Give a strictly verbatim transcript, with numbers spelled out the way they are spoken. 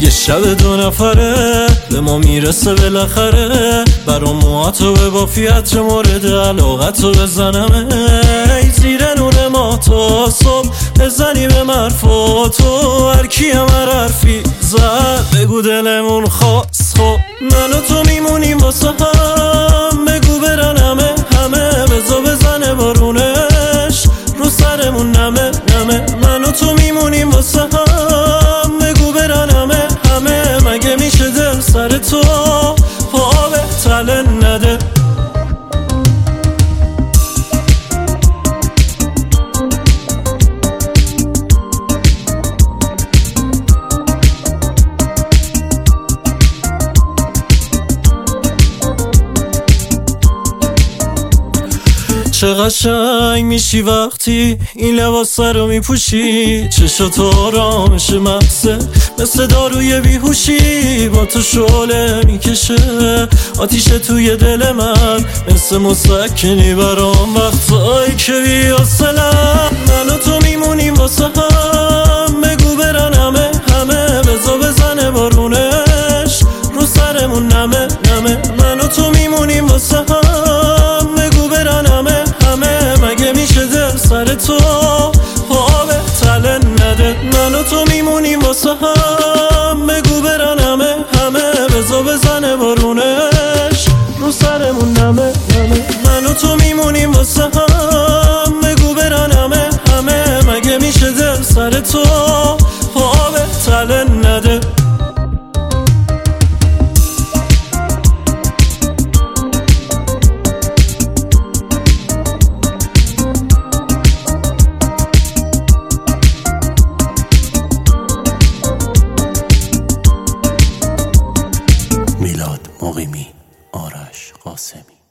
یه شب دو نفره به ما میرسه بالاخره، برا موهاتو به بافیت مورد علاقتو بزنم ای زیر نور ما تا صبح بزنی به مرفاتو، هر کیم هر حرفی زد بگو دلمون خواست. خب من و تو میمونیم واسه هم، بگو برن همه همه، بزا بزنه بارونش رو سرمون نمه نمه. من و تو میمونیم واسه هم، بگو برن همه همه، مگه میشه دل سر تو پا به تله نده. چه قشنگ میشی وقتی این لباس رو میپوشی، چشاتو آرامش مغزه مثل داروی بیهوشی، با تو شعله میکشه آتیش توی دل من، مثل مسکنی برام وقتایی که بی‌حوصله‌ام. من و تو میمونیم واسه هم، بگو برن همه همه، بزا بزنه بارونش رو سرمون نمه نمه. من و تو میمونیم واسه هم، بگو برن همه همه، مگه میشه دل سر تو پا به تله نده. من و تو میمونیم واسه هم، بگو برن همه همه، بزا بزنه بارونش رو سرمون نمه نمه. من و تو میمونیم واسه هم، بگو برن همه همه، مگه میشه دل سر تو پا به تله نده. میلاد مقیمی، آرش قاسمی.